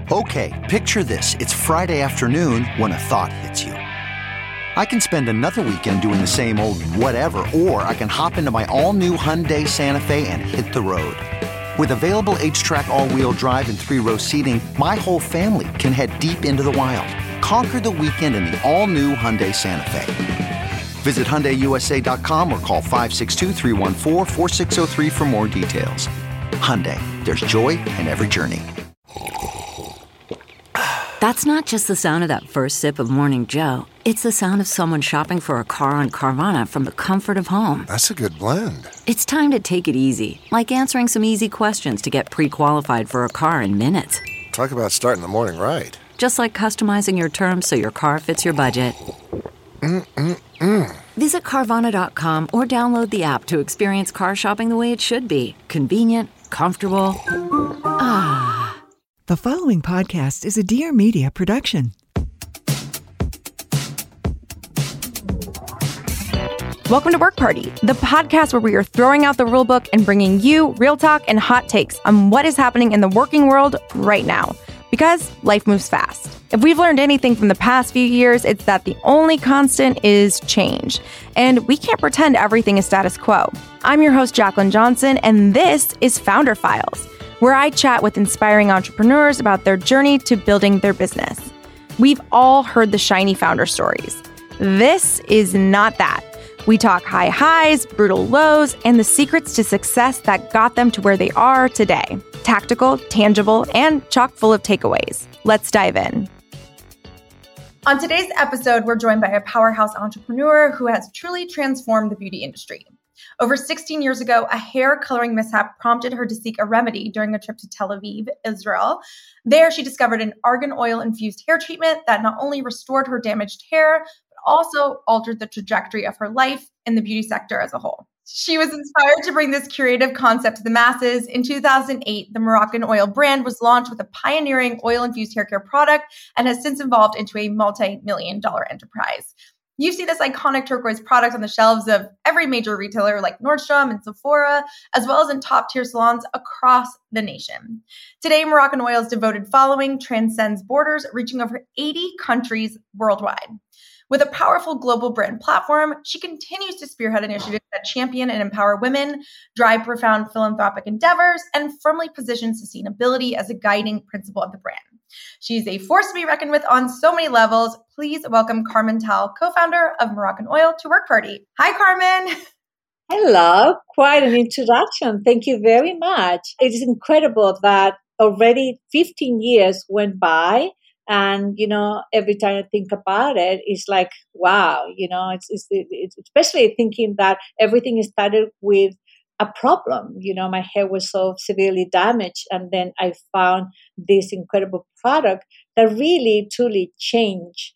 Okay, picture this. It's Friday afternoon when a thought hits you. I can spend another weekend doing the same old whatever, or I can hop into my all-new Hyundai Santa Fe and hit the road. With available H-Track all-wheel drive and 3-row seating, my whole family can head deep into the wild. Conquer the weekend in the all-new Hyundai Santa Fe. Visit HyundaiUSA.com or call 562-314-4603 for more details. Hyundai, there's joy in every journey. That's not just the sound of that first sip of Morning Joe. It's the sound of someone shopping for a car on Carvana from the comfort of home. That's a good blend. It's time to take it easy, like answering some easy questions to get pre-qualified for a car in minutes. Talk about starting the morning right. Just like customizing your terms so your car fits your budget. Visit Carvana.com or download the app to experience car shopping the way it should be. Convenient, comfortable. The following podcast is a Dear Media production. Welcome to Work Party, the podcast where we are throwing out the rule book and bringing you real talk and hot takes on what is happening in the working world right now. Because life moves fast. If we've learned anything from the past few years, it's that the only constant is change. And we can't pretend everything is status quo. I'm your host, Jacqueline Johnson, and this is Founder Files, where I chat with inspiring entrepreneurs about their journey to building their business. We've all heard the shiny founder stories. This is not that. We talk high highs, brutal lows, and the secrets to success that got them to where they are today. Tactical, tangible, and chock full of takeaways. Let's dive in. On today's episode, we're joined by a powerhouse entrepreneur who has truly transformed the beauty industry. Over 16 years ago, a hair coloring mishap prompted her to seek a remedy during a trip to Tel Aviv, Israel. There, she discovered an argan oil-infused hair treatment that not only restored her damaged hair, but also altered the trajectory of her life and the beauty sector as a whole. She was inspired to bring this curative concept to the masses. In 2008, the Moroccan Oil brand was launched with a pioneering oil-infused hair care product and has since evolved into a multi-million-dollar enterprise. You see this iconic turquoise product on the shelves of every major retailer like Nordstrom and Sephora, as well as in top-tier salons across the nation. Today, Moroccan Oil's devoted following transcends borders, reaching over 80 countries worldwide. With a powerful global brand platform, she continues to spearhead initiatives that champion and empower women, drive profound philanthropic endeavors, and firmly position sustainability as a guiding principle of the brand. She's a force to be reckoned with on so many levels. Please welcome Carmen Tal, co-founder of Moroccan Oil, to Work Party. Hi, Carmen. Hello, quite an introduction. Thank you very much. It is incredible that already 15 years went by. And, every time I think about it, it's like, wow, it's especially thinking that everything started with a problem. My hair was so severely damaged. And then I found this incredible product that really, truly changed,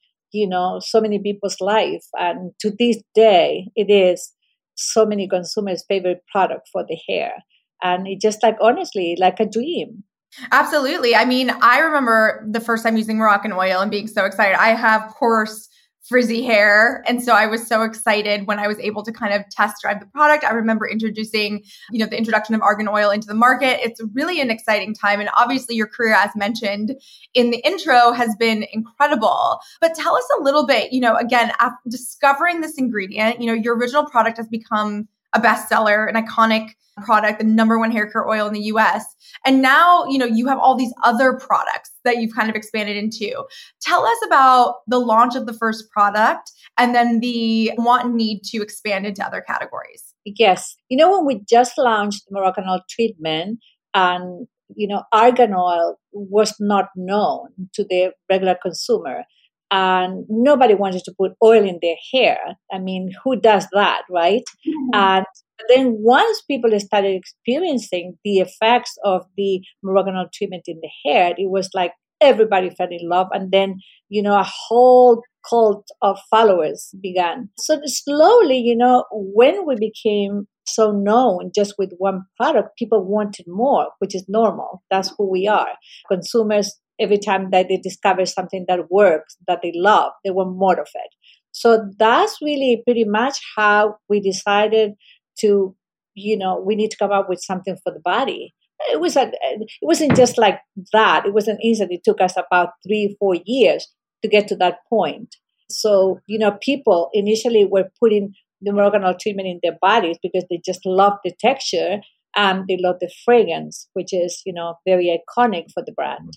so many people's life. And to this day, it is so many consumers' favorite product for the hair. And it just honestly, like a dream. Absolutely. I mean, I remember the first time using Moroccan Oil and being so excited. I have coarse, frizzy hair. And so I was so excited when I was able to kind of test drive the product. I remember introducing, the introduction of argan oil into the market. It's really an exciting time. And obviously your career, as mentioned in the intro, has been incredible. But tell us a little bit, again, after discovering this ingredient, your original product has become a bestseller, an iconic product, the number one hair care oil in the US. And now, you have all these other products that you've kind of expanded into. Tell us about the launch of the first product and then the want and need to expand into other categories. Yes. When we just launched Moroccan Oil treatment and, argan oil was not known to the regular consumer. And nobody wanted to put oil in their hair. I mean, who does that, right? Mm-hmm. And then once people started experiencing the effects of the Moroccan Oil treatment in the hair, it was like everybody fell in love. And then, a whole cult of followers began. So slowly, when we became so known just with one product, people wanted more, which is normal. That's who we are. Consumers, every time that they discover something that works, that they love, they want more of it. So that's really pretty much how we decided to, we need to come up with something for the body. it wasn't just like that. It wasn't easy. It took us about 3-4 years to get to that point. So, people initially were putting the Moroccan oil treatment in their bodies because they just loved the texture and they loved the fragrance, which is, very iconic for the brand.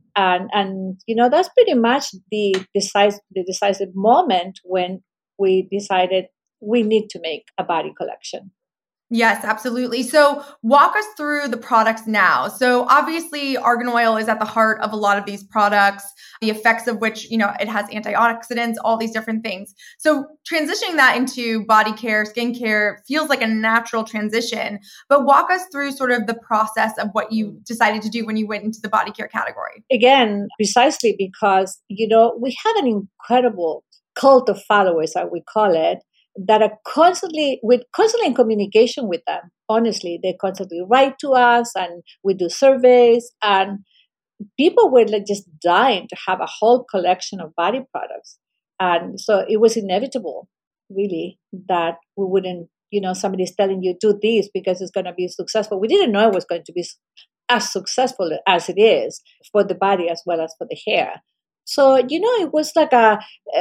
And that's pretty much the decisive moment when we decided we need to make a body collection. Yes, absolutely. So walk us through the products now. So obviously argan oil is at the heart of a lot of these products, the effects of which, it has antioxidants, all these different things. So transitioning that into body care, skincare feels like a natural transition, but walk us through sort of the process of what you decided to do when you went into the body care category. Again, precisely because, we have an incredible cult of followers, as we call it, that are constantly in communication with them. Honestly, they constantly write to us and we do surveys, and people were like just dying to have a whole collection of body products. And so it was inevitable, really, that we wouldn't, somebody's telling you do this because it's going to be successful. We didn't know it was going to be as successful as it is for the body as well as for the hair. So, it was like a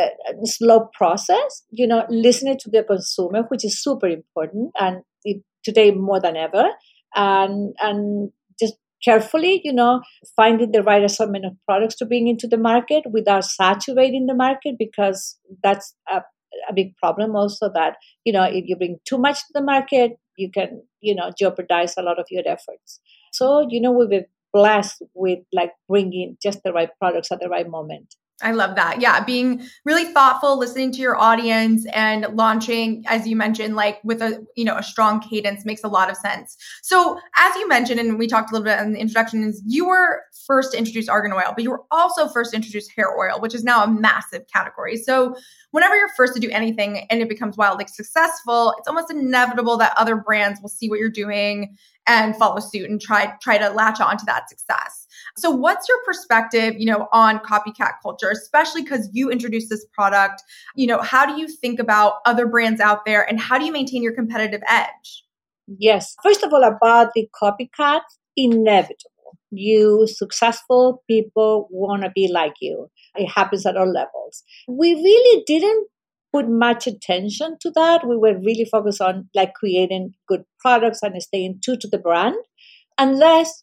slow process, listening to the consumer, which is super important, and today more than ever, and just carefully, finding the right assortment of products to bring into the market without saturating the market, because that's a big problem also that, if you bring too much to the market, you can, jeopardize a lot of your efforts. So, we were blessed with like bringing just the right products at the right moment. I love that. Yeah. Being really thoughtful, listening to your audience and launching, as you mentioned, like with a strong cadence makes a lot of sense. So as you mentioned, and we talked a little bit in the introduction, is you were first to introduce argan oil, but you were also first to introduce hair oil, which is now a massive category. So whenever you're first to do anything and it becomes wildly successful, it's almost inevitable that other brands will see what you're doing and follow suit and try to latch on to that success. So what's your perspective, on copycat culture, especially because you introduced this product? How do you think about other brands out there and how do you maintain your competitive edge? Yes. First of all, about the copycat, inevitable. You successful people want to be like you. It happens at all levels. We really didn't put much attention to that. We were really focused on like creating good products and staying true to the brand. Unless,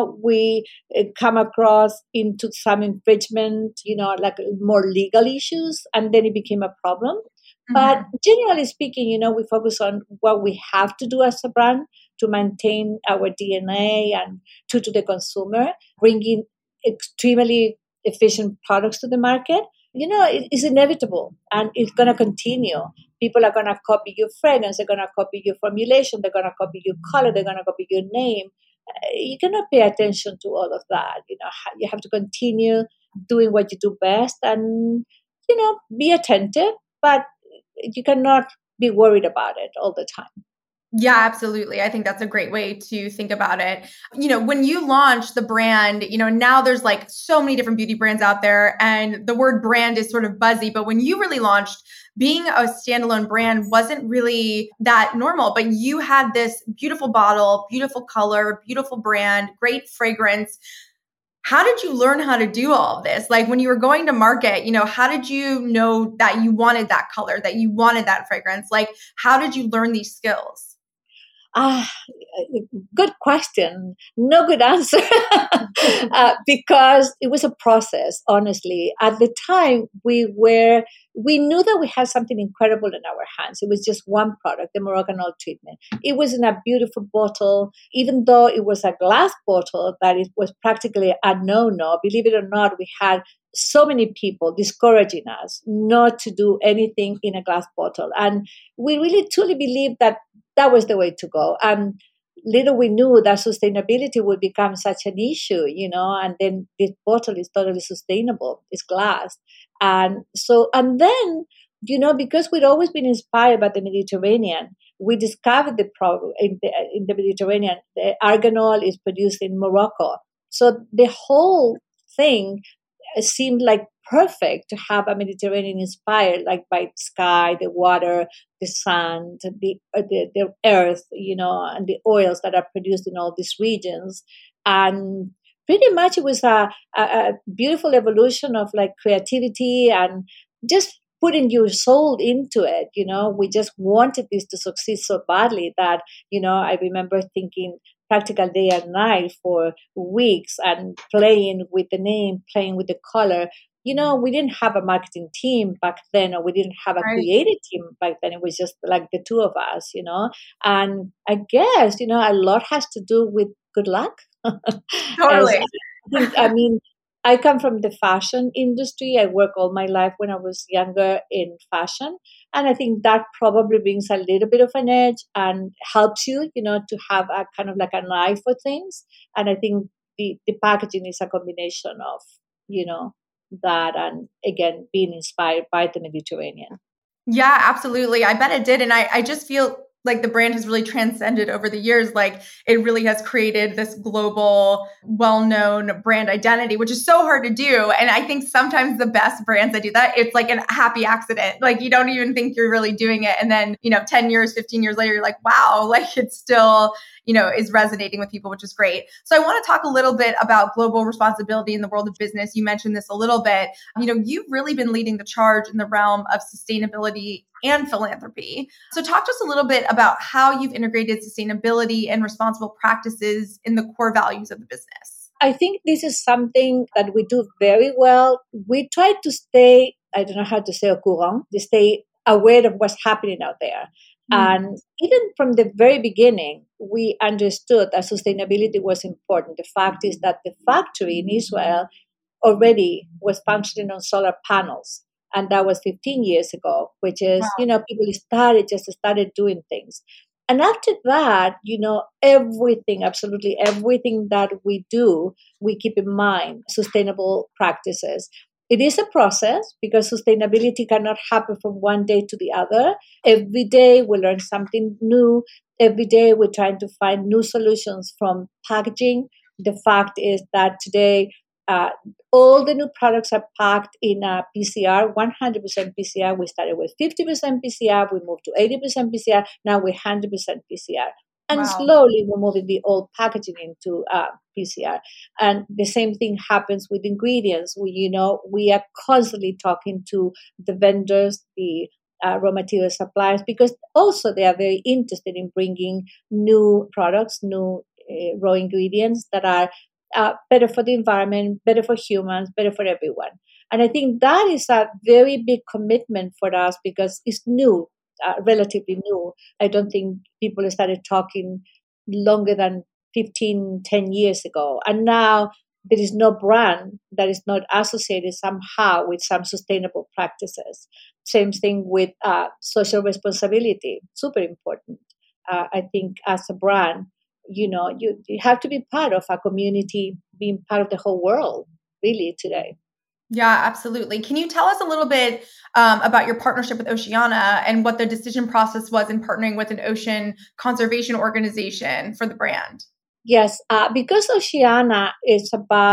we come across into some infringement, like more legal issues, and then it became a problem. Mm-hmm. But generally speaking, we focus on what we have to do as a brand to maintain our DNA and true to the consumer, bringing extremely efficient products to the market. It's inevitable and it's going to continue. People are going to copy your fragrance, they're going to copy your formulation, they're going to copy your color, they're going to copy your name. You cannot pay attention to all of that. You have to continue doing what you do best and, be attentive, but you cannot be worried about it all the time. Yeah, absolutely. I think that's a great way to think about it. When you launch the brand, now there's like so many different beauty brands out there and the word brand is sort of buzzy, but when you really launched, being a standalone brand wasn't really that normal, but you had this beautiful bottle, beautiful color, beautiful brand, great fragrance. How did you learn how to do all of this? Like when you were going to market, how did you know that you wanted that color, that you wanted that fragrance? Like, how did you learn these skills? Good question. No good answer. Because it was a process, honestly. At the time, we knew that we had something incredible in our hands. It was just one product, the Moroccan oil treatment. It was in a beautiful bottle, even though it was a glass bottle, that it was practically a no-no. Believe it or not, we had so many people discouraging us not to do anything in a glass bottle. And we really truly believed that was the way to go. And little we knew that sustainability would become such an issue, and then this bottle is totally sustainable. It's glass. And then, because we'd always been inspired by the Mediterranean, we discovered the problem in the Mediterranean. The argan oil is produced in Morocco. So the whole thing seemed like perfect to have a Mediterranean inspired, like by the sky, the water, the sun, the earth, and the oils that are produced in all these regions. And pretty much it was a beautiful evolution of like creativity and just putting your soul into it. We just wanted this to succeed so badly that, I remember thinking practical day and night for weeks and playing with the name, playing with the color. We didn't have a marketing team back then, or we didn't have a Right. creative team back then. It was just like the two of us, and I guess, a lot has to do with good luck. As Totally. I mean, I come from the fashion industry. I worked all my life when I was younger in fashion. And I think that probably brings a little bit of an edge and helps you, to have a kind of like an eye for things. And I think the packaging is a combination of, that and again, being inspired by the Mediterranean. Yeah, absolutely. I bet it did. And I just feel like the brand has really transcended over the years. Like it really has created this global, well-known brand identity, which is so hard to do. And I think sometimes the best brands that do that, it's like a happy accident. Like you don't even think you're really doing it. And then, 10 years, 15 years later, you're like, wow, like it's still, is resonating with people, which is great. So I want to talk a little bit about global responsibility in the world of business. You mentioned this a little bit. You've really been leading the charge in the realm of sustainability and philanthropy. So talk to us a little bit about how you've integrated sustainability and responsible practices in the core values of the business. I think this is something that we do very well. We try to stay, I don't know how to say au courant, to stay aware of what's happening out there. And even from the very beginning, we understood that sustainability was important. The fact is that the factory in Israel already was functioning on solar panels. And that was 15 years ago, which is, people started doing things. And after that, everything, absolutely everything that we do, we keep in mind sustainable practices. It is a process because sustainability cannot happen from one day to the other. Every day we learn something new. Every day we're trying to find new solutions from packaging. The fact is that today, all the new products are packed in a PCR, 100% PCR. We started with 50% PCR. We moved to 80% PCR. Now we're 100% PCR. And Wow. slowly we're moving the old packaging into PCR. And the same thing happens with ingredients. We are constantly talking to the vendors, the raw material suppliers, because also they are very interested in bringing new products, new raw ingredients that are better for the environment, better for humans, better for everyone. And I think that is a very big commitment for us because it's new. Relatively new. I don't think people started talking longer than 10 years ago. And now there is no brand that is not associated somehow with some sustainable practices. Same thing with social responsibility, super important. I think as a brand, you have to be part of a community, being part of the whole world, really, today. Yeah, absolutely. Can you tell us a little bit about your partnership with Oceana and what the decision process was in partnering with an ocean conservation organization for the brand? Yes, because Oceana is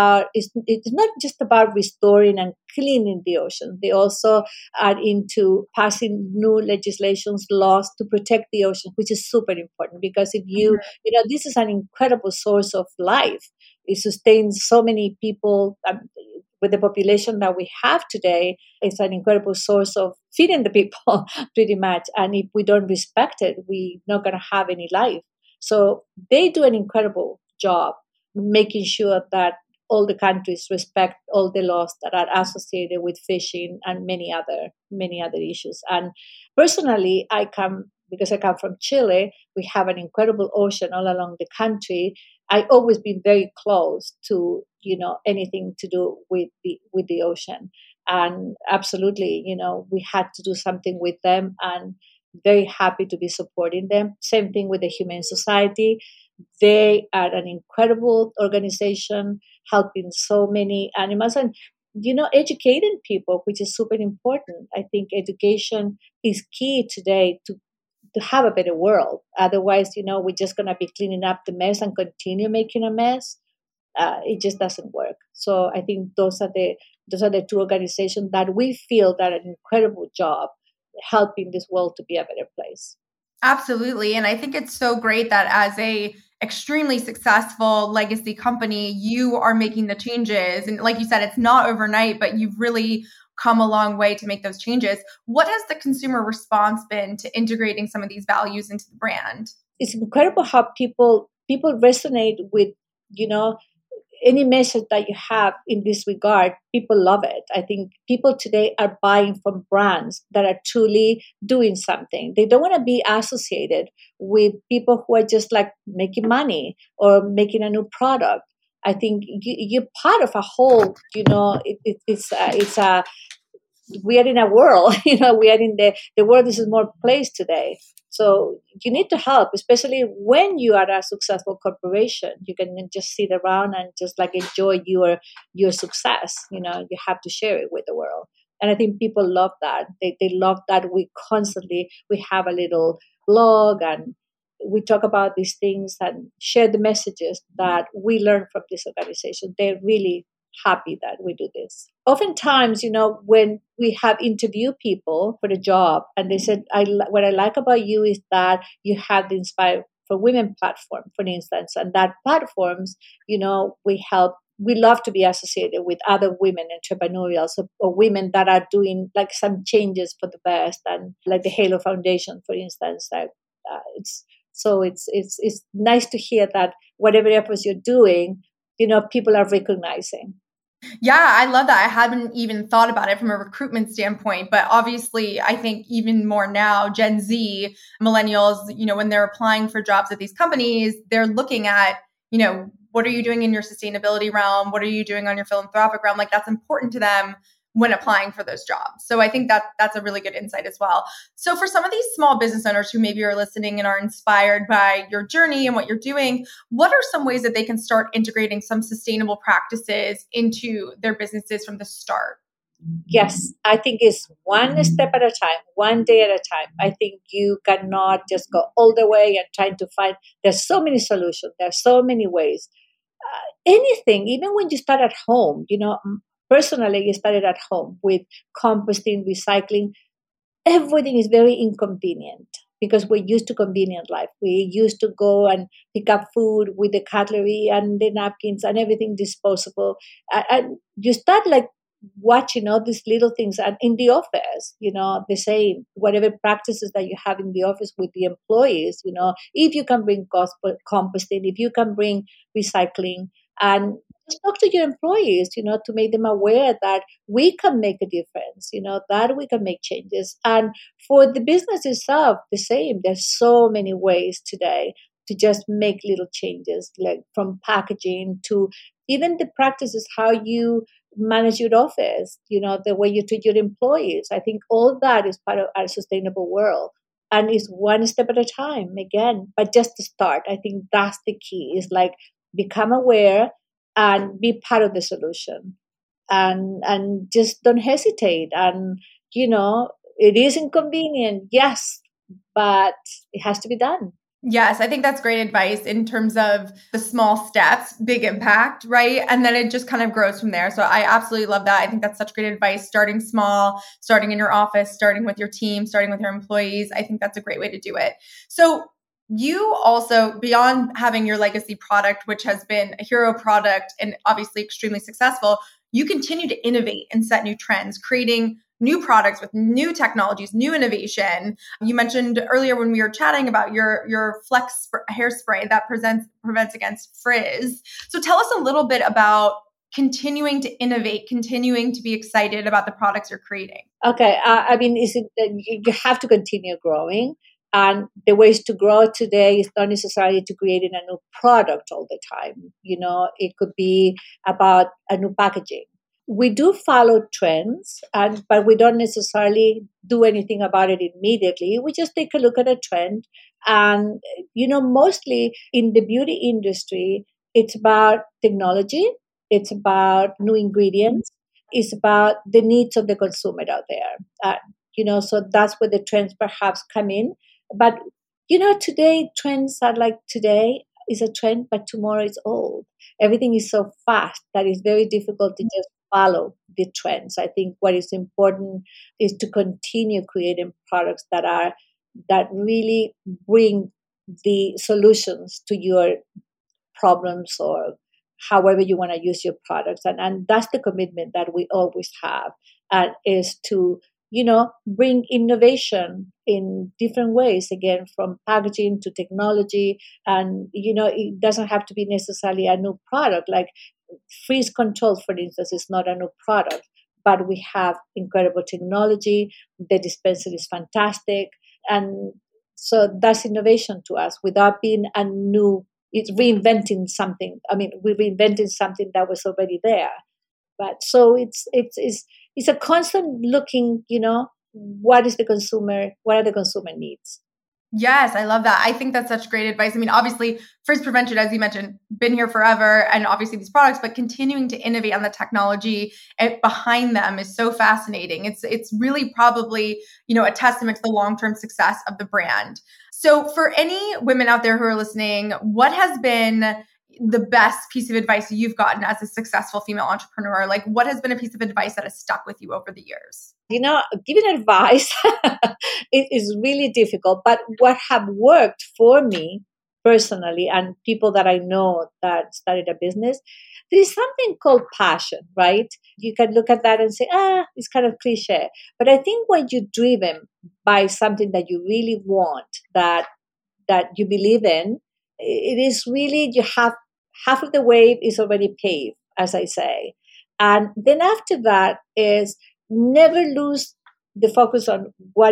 it's not just about restoring and cleaning the ocean. They also are into passing new legislations, laws to protect the ocean, which is super important because if this is an incredible source of life. It sustains so many people. With the population that we have today, it's an incredible source of feeding the people, pretty much. And if we don't respect it, we're not going to have any life. So they do an incredible job making sure that all the countries respect all the laws that are associated with fishing and many other issues. And personally, because I come from Chile, we have an incredible ocean all along the country. I always been very close to anything to do with the ocean, and absolutely we had to do something with them, and very happy to be supporting them. Same thing with the Humane Society. They are an incredible organization helping so many animals and educating people, which is super important. I think education is key today to have a better world. Otherwise, we're just going to be cleaning up the mess and continue making a mess. it just doesn't work. So I think those are the two organizations that we feel that an incredible job helping this world to be a better place. Absolutely. And I think it's so great that as a extremely successful legacy company, you are making the changes. And like you said, it's not overnight, but you've really come a long way to make those changes. What has the consumer response been to integrating some of these values into the brand? It's incredible how people resonate with, any message that you have in this regard. People love it. I think people today are buying from brands that are truly doing something. They don't want to be associated with people who are just like making money or making a new product. I think you're part of a whole, we are in a world, we are in the world is a more place today. So you need to help, especially when you are a successful corporation. You can just sit around and just like enjoy your success. You have to share it with the world. And I think people love that. They love that we have a little blog and we talk about these things and share the messages that we learn from this organization. They're really happy that we do this. Oftentimes, when we have interviewed people for the job and they said, what I like about you is that you have the Inspire for Women platform, for instance, and that platforms, we love to be associated with other women entrepreneurials or women that are doing like some changes for the best, and like the Halo Foundation, for instance. It's nice to hear that whatever efforts you're doing, people are recognizing. Yeah, I love that. I hadn't even thought about it from a recruitment standpoint, but obviously I think even more now, Gen Z, millennials, when they're applying for jobs at these companies, they're looking at, what are you doing in your sustainability realm? What are you doing on your philanthropic realm? Like that's important to them when applying for those jobs. So I think that's a really good insight as well. So for some of these small business owners who maybe are listening and are inspired by your journey and what you're doing, what are some ways that they can start integrating some sustainable practices into their businesses from the start? Yes, I think it's one step at a time, one day at a time. I think you cannot just go all the way and trying to find, there's so many solutions, there's so many ways. Anything, even when you start at home, personally, I started at home with composting, recycling. Everything is very inconvenient because we're used to convenient life. We used to go and pick up food with the cutlery and the napkins and everything disposable. And you start like watching all these little things. And in the office, the same, whatever practices that you have in the office with the employees, if you can bring composting, if you can bring recycling, and just talk to your employees, to make them aware that we can make a difference, that we can make changes. And for the business itself, the same. There's so many ways today to just make little changes, like from packaging to even the practices, how you manage your office, the way you treat your employees. I think all that is part of our sustainable world. And it's one step at a time, again, but just to start. I think that's the key, is like become aware and be part of the solution, and just don't hesitate. And it is inconvenient, yes, but it has to be done. Yes, I think that's great advice in terms of the small steps, big impact, right? And then it just kind of grows from there. So I absolutely love that. I think that's such great advice. Starting small, starting in your office, starting with your team, starting with your employees. I think that's a great way to do it. So you also, beyond having your legacy product, which has been a hero product and obviously extremely successful, you continue to innovate and set new trends, creating new products with new technologies, new innovation. You mentioned earlier when we were chatting about your Flex hairspray that prevents against frizz. So tell us a little bit about continuing to innovate, continuing to be excited about the products you're creating. Okay. You have to continue growing. And the ways to grow today is not necessarily to creating a new product all the time. It could be about a new packaging. We do follow trends, but we don't necessarily do anything about it immediately. We just take a look at a trend. And, mostly in the beauty industry, it's about technology. It's about new ingredients. It's about the needs of the consumer out there. So that's where the trends perhaps come in. But, today, trends are like today. is a trend, but tomorrow it's old. Everything is so fast that it's very difficult to just follow the trends. I think what is important is to continue creating products that really bring the solutions to your problems or however you want to use your products. And that's the commitment that we always have, is to, bring innovation in different ways, again, from packaging to technology. And, it doesn't have to be necessarily a new product. Like freeze control, for instance, is not a new product, but we have incredible technology. The dispenser is fantastic. And so that's innovation to us without being it's reinventing something. I mean, we're reinventing something that was already there. But so it's a constant looking, what are the consumer needs? Yes, I love that. I think that's such great advice. I mean, obviously, Frizz Prevention, as you mentioned, been here forever, and obviously these products, but continuing to innovate on the technology behind them is so fascinating. It's really probably, a testament to the long-term success of the brand. So for any women out there who are listening, what has been the best piece of advice you've gotten as a successful female entrepreneur? Like, what has been a piece of advice that has stuck with you over the years? Giving advice is really difficult. But what have worked for me personally and people that I know that started a business, there is something called passion, right? You can look at that and say, it's kind of cliche. But I think when you're driven by something that you really want, that you believe in, it is really, you have half of the way is already paved, as I say. And then after that is never lose the focus on why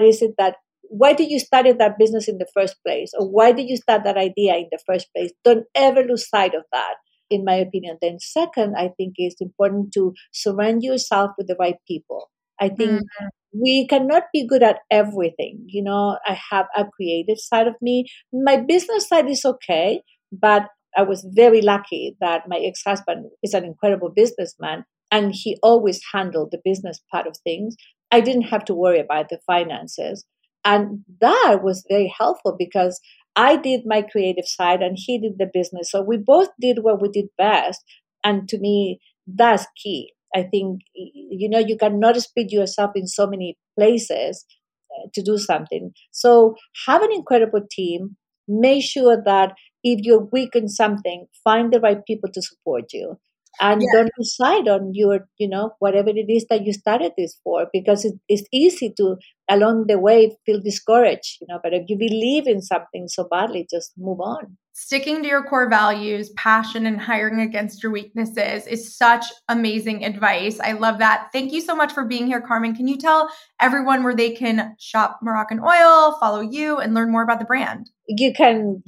did you start that business in the first place? Or why did you start that idea in the first place? Don't ever lose sight of that, in my opinion. Then second, I think it's important to surround yourself with the right people. I think we cannot be good at everything. I have a creative side of me. My business side is okay, but I was very lucky that my ex-husband is an incredible businessman, and he always handled the business part of things. I didn't have to worry about the finances. And that was very helpful because I did my creative side and he did the business. So we both did what we did best. And to me, that's key. I think, you cannot split yourself in so many places to do something. So have an incredible team. Make sure that if you're weak in something, find the right people to support you. And don't decide on your, whatever it is that you started this for, because it's easy to, along the way, feel discouraged, but if you believe in something so badly, just move on. Sticking to your core values, passion, and hiring against your weaknesses is such amazing advice. I love that. Thank you so much for being here, Carmen. Can you tell everyone where they can shop Moroccanoil, follow you, and learn more about the brand? You can,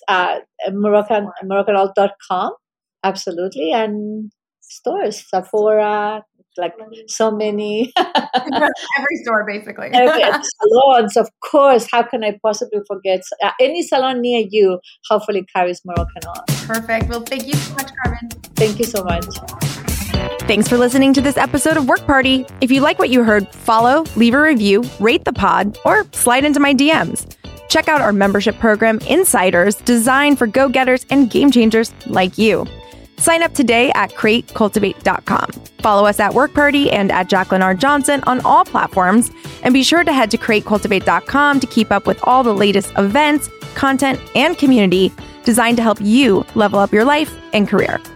Moroccanoil.com. Absolutely. And stores, Sephora, like so many. Every store, basically. Salons, of course. How can I possibly forget? Any salon near you hopefully carries Moroccanoil. Perfect. Well, thank you so much, Carmen. Thank you so much. Thanks for listening to this episode of Work Party. If you like what you heard, follow, leave a review, rate the pod, or slide into my DMs. Check out our membership program, Insiders, designed for go-getters and game changers like you. Sign up today at createcultivate.com. Follow us at Work Party and at Jacqueline R. Johnson on all platforms. And be sure to head to createcultivate.com to keep up with all the latest events, content, and community designed to help you level up your life and career.